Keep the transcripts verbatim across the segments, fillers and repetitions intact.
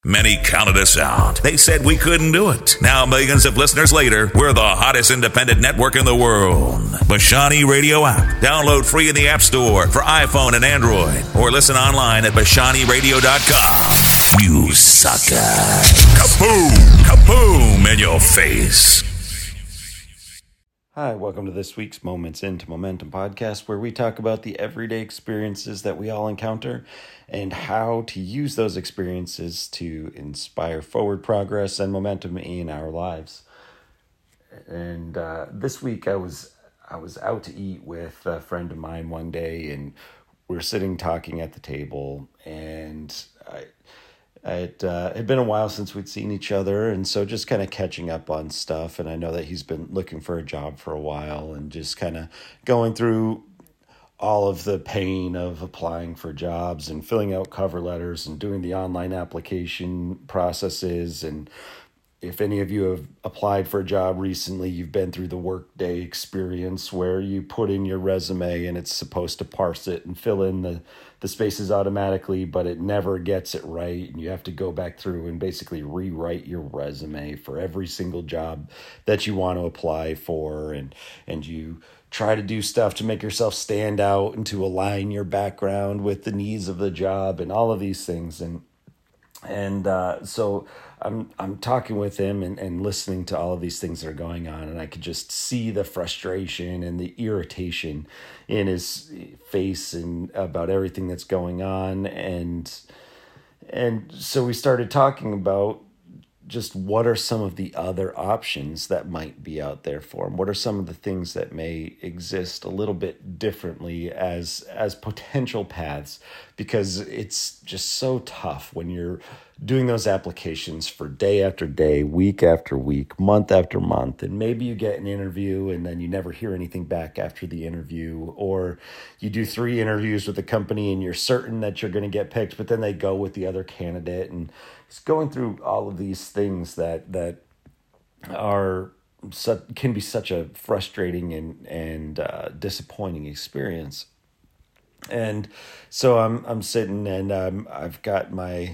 Many counted us out. They said we couldn't do it. Now, millions of listeners later, we're the hottest independent network in the world. Bashani Radio app. Download free in the App Store for iPhone and Android. Or listen online at bashani radio dot com. You sucker. Kaboom! Kaboom in your face. Hi, welcome to this week's Moments into Momentum podcast, where we talk about the everyday experiences that we all encounter and how to use those experiences to inspire forward progress and momentum in our lives. And uh, this week I was I was out to eat with a friend of mine one day, and we were sitting talking at the table, and I It uh, had been a while since we'd seen each other, and so just kind of catching up on stuff. And I know that he's been looking for a job for a while, and just kind of going through all of the pain of applying for jobs and filling out cover letters and doing the online application processes. And if any of you have applied for a job recently, you've been through the Workday experience where you put in your resume and it's supposed to parse it and fill in the, the spaces automatically, but it never gets it right. And you have to go back through and basically rewrite your resume for every single job that you want to apply for. And, and you try to do stuff to make yourself stand out and to align your background with the needs of the job and all of these things. And And uh, so I'm I'm talking with him and, and listening to all of these things that are going on, and I could just see the frustration and the irritation in his face and about everything that's going on. And and so we started talking about just what are some of the other options that might be out there for him? What are some of the things that may exist a little bit differently as as potential paths? Because it's just so tough when you're doing those applications for day after day, week after week, month after month, and maybe you get an interview and then you never hear anything back after the interview, or you do three interviews with the company and you're certain that you're going to get picked, but then they go with the other candidate. And it's going through all of these things that that are such, can be such a frustrating and and uh, disappointing experience. And so I'm I'm sitting and um, I've got my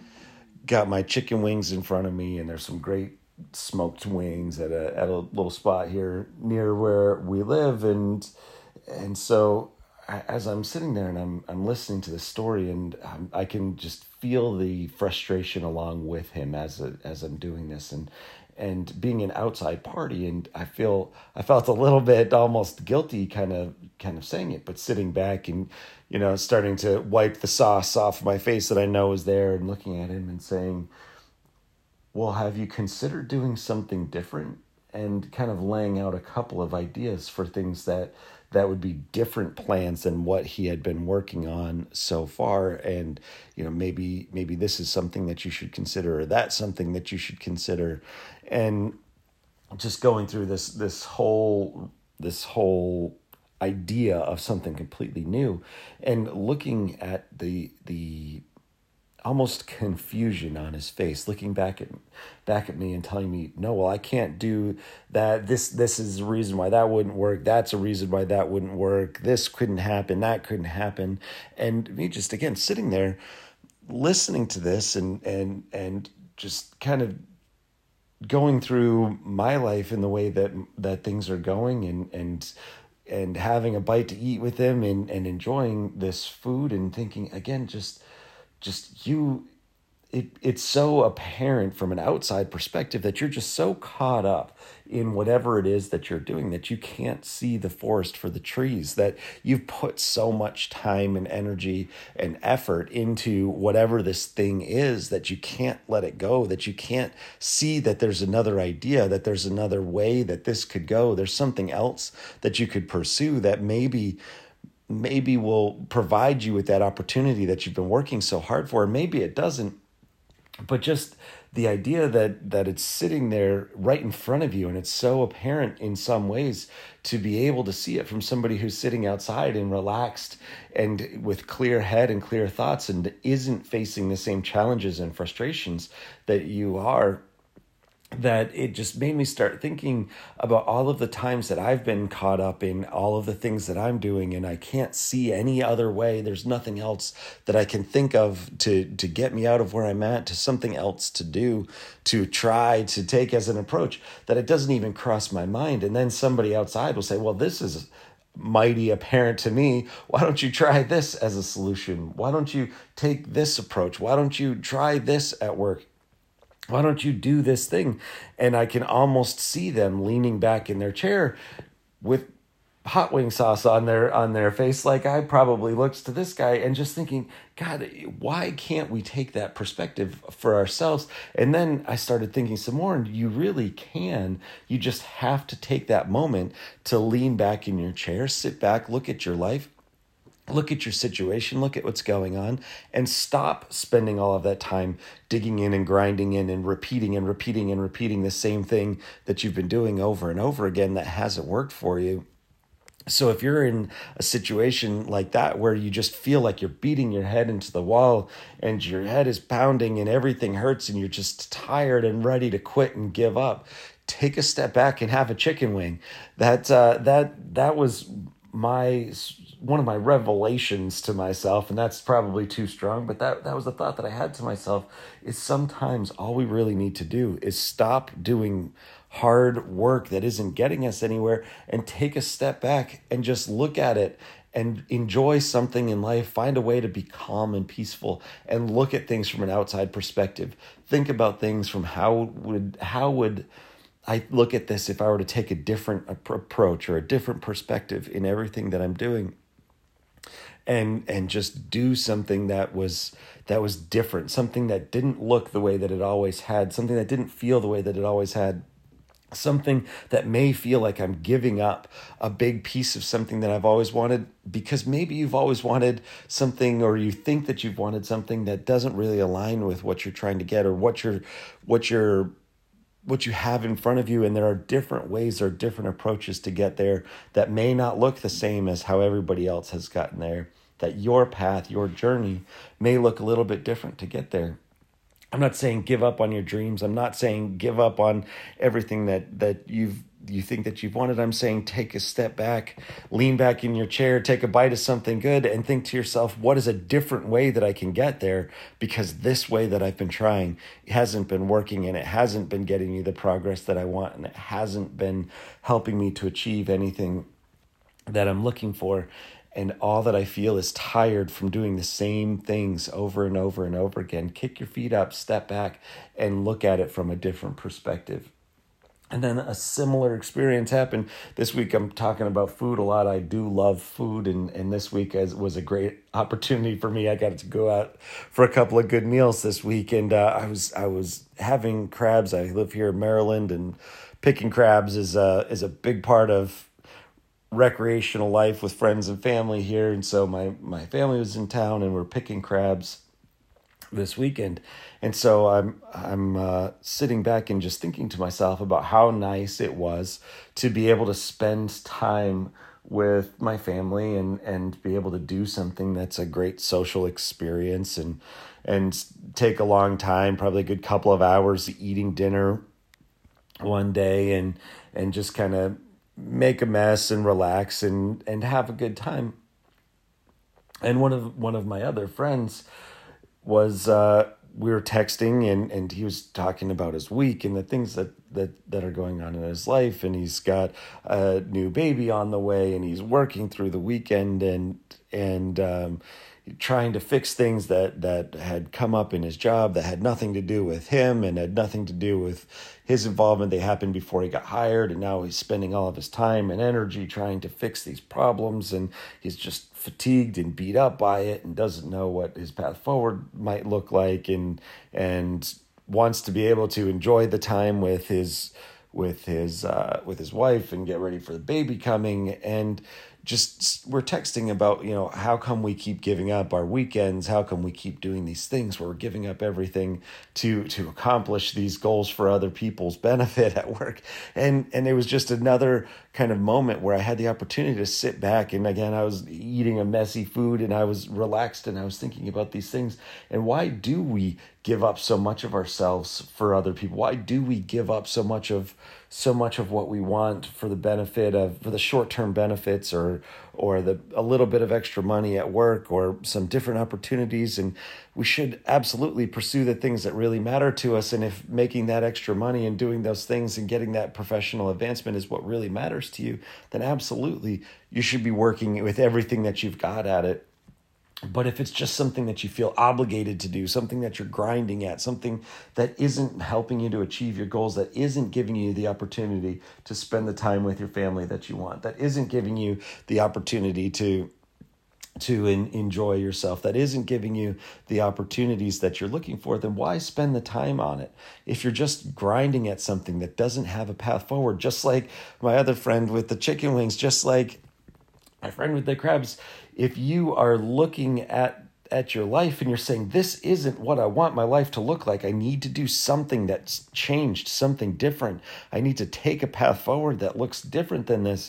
got my chicken wings in front of me, and there's some great smoked wings at a at a little spot here near where we live, and and so as I'm sitting there and I'm I'm listening to the story, and I'm, I can just feel the frustration along with him as a, as I'm doing this, and and being an outside party, and I feel I felt a little bit almost guilty, kind of kind of saying it, but sitting back and, you know, starting to wipe the sauce off my face that I know is there, and looking at him and saying, well, have you considered doing something different? And kind of laying out a couple of ideas for things that that would be different plans than what he had been working on so far. And, you know, maybe maybe this is something that you should consider, or that's something that you should consider. And just going through this this whole this whole idea of something completely new, and looking at the the almost confusion on his face, looking back at back at me and telling me, no, well, I can't do that. This this is the reason why that wouldn't work. That's a reason why that wouldn't work. This couldn't happen. That couldn't happen. And me just, again, sitting there listening to this and and and just kind of going through my life in the way that that things are going, and and and having a bite to eat with him, and, and enjoying this food, and thinking, again, just just you, it it's so apparent from an outside perspective that you're just so caught up in whatever it is that you're doing that you can't see the forest for the trees, that you've put so much time and energy and effort into whatever this thing is that you can't let it go, that you can't see that there's another idea, that there's another way that this could go. There's something else that you could pursue that maybe maybe will provide you with that opportunity that you've been working so hard for. Maybe it doesn't, but just the idea that that it's sitting there right in front of you, and it's so apparent in some ways to be able to see it from somebody who's sitting outside and relaxed and with clear head and clear thoughts, and isn't facing the same challenges and frustrations that you are. that it just made me start thinking about all of the times that I've been caught up in all of the things that I'm doing, and I can't see any other way. There's nothing else that I can think of to to get me out of where I'm at, to something else to do, to try to take as an approach, that it doesn't even cross my mind. And then somebody outside will say, well, this is mighty apparent to me. Why don't you try this as a solution? Why don't you take this approach? Why don't you try this at work? Why don't you do this thing? And I can almost see them leaning back in their chair with hot wing sauce on their on their face, like I probably looked to this guy, and just thinking, God, why can't we take that perspective for ourselves? And then I started thinking some more, and you really can. You just have to take that moment to lean back in your chair, sit back, look at your life, look at your situation, look at what's going on, and stop spending all of that time digging in and grinding in and repeating and repeating and repeating the same thing that you've been doing over and over again that hasn't worked for you. So if you're in a situation like that where you just feel like you're beating your head into the wall and your head is pounding and everything hurts and you're just tired and ready to quit and give up, take a step back and have a chicken wing. That uh, that that was my one of my revelations to myself, and that's probably too strong, but that, that was the thought that I had to myself, is sometimes all we really need to do is stop doing hard work that isn't getting us anywhere and take a step back and just look at it and enjoy something in life. Find a way to be calm and peaceful and look at things from an outside perspective. Think about things from how would how would I look at this if I were to take a different approach or a different perspective in everything that I'm doing, and and just do something that was that was different, something that didn't look the way that it always had, something that didn't feel the way that it always had, something that may feel like I'm giving up a big piece of something that I've always wanted, because maybe you've always wanted something, or you think that you've wanted something that doesn't really align with what you're trying to get, or what you're what you're what you have in front of you. And there are different ways or different approaches to get there that may not look the same as how everybody else has gotten there, that your path, your journey may look a little bit different to get there. I'm not saying give up on your dreams. I'm not saying give up on everything that, that you've you think that you've wanted. I'm saying take a step back, lean back in your chair, take a bite of something good, and think to yourself, what is a different way that I can get there? Because this way that I've been trying hasn't been working, and it hasn't been getting me the progress that I want, and it hasn't been helping me to achieve anything that I'm looking for. And all that I feel is tired from doing the same things over and over and over again. Kick your feet up, step back, and look at it from a different perspective. And then a similar experience happened this week. I'm talking about food a lot. I do love food, and, and this week as was a great opportunity for me. I got to go out for a couple of good meals this week, and uh, I was I was having crabs. I live here in Maryland, and picking crabs is a is a big part of recreational life with friends and family here. And so my my family was in town, and we're picking crabs this weekend. And so I'm I'm uh, sitting back and just thinking to myself about how nice it was to be able to spend time with my family and and be able to do something that's a great social experience, and and take a long time, probably a good couple of hours, eating dinner one day, and and just kind of make a mess and relax and and have a good time. And one of one of my other friends was uh we were texting, and and he was talking about his week and the things that that that are going on in his life, and he's got a new baby on the way, and he's working through the weekend, and and um trying to fix things that that had come up in his job that had nothing to do with him and had nothing to do with his involvement. They happened before he got hired, and now he's spending all of his time and energy trying to fix these problems, and he's just fatigued and beat up by it and doesn't know what his path forward might look like, and and wants to be able to enjoy the time with his with his uh, with his wife and get ready for the baby coming. And just we're texting about, you know, how come we keep giving up our weekends? How come we keep doing these things where we're giving up everything to to accomplish these goals for other people's benefit at work? And and it was just another kind of moment where I had the opportunity to sit back, and again, I was eating a messy food, and I was relaxed, and I was thinking about these things. And why do we give up so much of ourselves for other people? Why do we give up so much of so much of what we want for the benefit of for the short-term benefits or or the a little bit of extra money at work or some different opportunities? And we should absolutely pursue the things that really matter to us. And if making that extra money and doing those things and getting that professional advancement is what really matters to you, then absolutely you should be working with everything that you've got at it. But if it's just something that you feel obligated to do, something that you're grinding at, something that isn't helping you to achieve your goals, that isn't giving you the opportunity to spend the time with your family that you want, that isn't giving you the opportunity to to in, enjoy yourself, that isn't giving you the opportunities that you're looking for, then why spend the time on it? If you're just grinding at something that doesn't have a path forward, just like my other friend with the chicken wings, just like my friend with the crabs, if you are looking at at your life and you're saying, this isn't what I want my life to look like, I need to do something that's changed, something different, I need to take a path forward that looks different than this,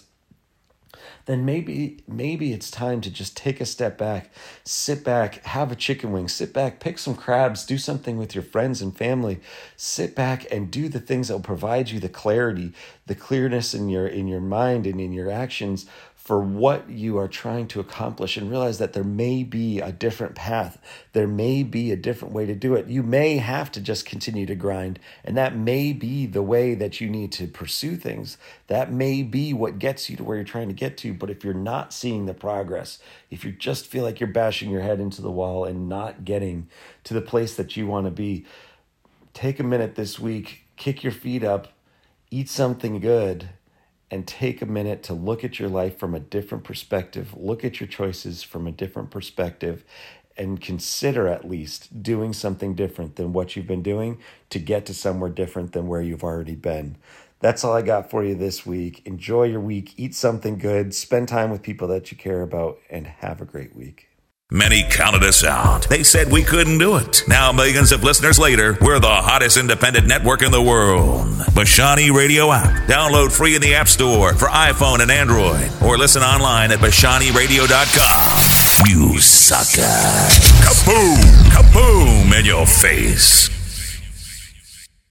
then maybe maybe it's time to just take a step back, sit back, have a chicken wing, sit back, pick some crabs, do something with your friends and family, sit back and do the things that will provide you the clarity, the clearness in your in your mind and in your actions for what you are trying to accomplish, and realize that there may be a different path. There may be a different way to do it. You may have to just continue to grind, and that may be the way that you need to pursue things. That may be what gets you to where you're trying to get to. But if you're not seeing the progress, if you just feel like you're bashing your head into the wall and not getting to the place that you want to be, take a minute this week, kick your feet up, eat something good, and take a minute to look at your life from a different perspective, look at your choices from a different perspective, and consider at least doing something different than what you've been doing to get to somewhere different than where you've already been. That's all I got for you this week. Enjoy your week, eat something good, spend time with people that you care about, and have a great week. Many counted us out. They said we couldn't do it. Now, millions of listeners later, we're the hottest independent network in the world. Bashani Radio app. Download free in the App Store for iPhone and Android. Or listen online at bashani radio dot com. You sucker. Kaboom! Kaboom in your face.